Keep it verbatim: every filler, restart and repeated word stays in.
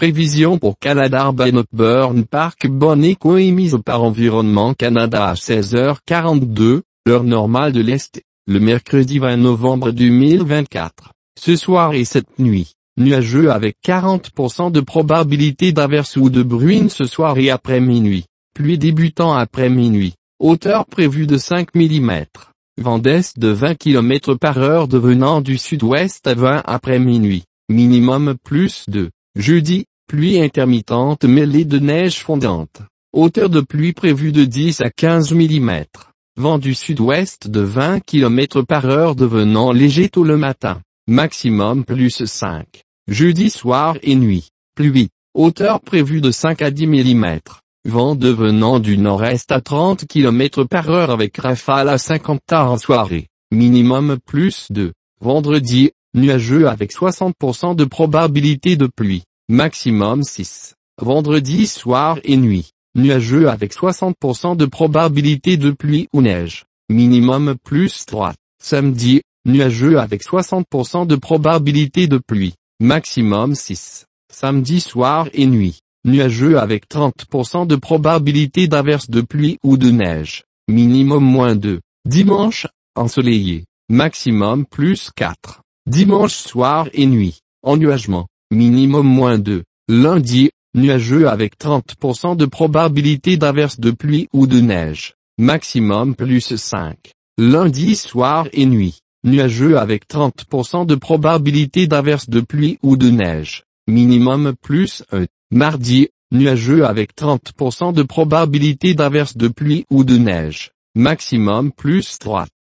Prévision pour Canada Bannockburn Park bonne écho émise par Environnement Canada à seize heures quarante-deux, l'heure normale de l'Est, le mercredi vingt novembre deux mille vingt-quatre. Ce soir et cette nuit, nuageux avec quarante pour cent de probabilité d'averse ou de bruine ce soir et après minuit. Pluie débutant après minuit. Hauteur prévue de cinq millimètres. Vent d'est de vingt kilomètres par heure devenant du sud-ouest à vingt après minuit. Minimum plus deux. Jeudi, pluie intermittente mêlée de neige fondante. Hauteur de pluie prévue de dix à quinze millimètres. Vent du sud-ouest de vingt kilomètres par heure devenant léger tôt le matin. Maximum plus cinq. Jeudi soir et nuit. Pluie. Hauteur prévue de cinq à dix millimètres. Vent devenant du nord-est à trente kilomètres par heure avec rafale à cinquante tard en soirée. Minimum plus deux. Vendredi, nuageux avec soixante pour cent de probabilité de pluie. Maximum six. Vendredi soir et nuit. Nuageux avec soixante pour cent de probabilité de pluie ou neige. Minimum plus trois. Samedi, nuageux avec soixante pour cent de probabilité de pluie. Maximum six. Samedi soir et nuit. Nuageux avec trente pour cent de probabilité d'averse de pluie ou de neige. Minimum moins deux. Dimanche, ensoleillé. Maximum plus quatre. Dimanche soir et nuit. Ennuagement. Minimum moins deux. Lundi, nuageux avec trente pour cent de probabilité d'averse de pluie ou de neige. Maximum plus cinq. Lundi soir et nuit. Nuageux avec trente pour cent de probabilité d'averse de pluie ou de neige. Minimum plus un. Mardi, nuageux avec trente pour cent de probabilité d'averse de pluie ou de neige. Maximum plus trois.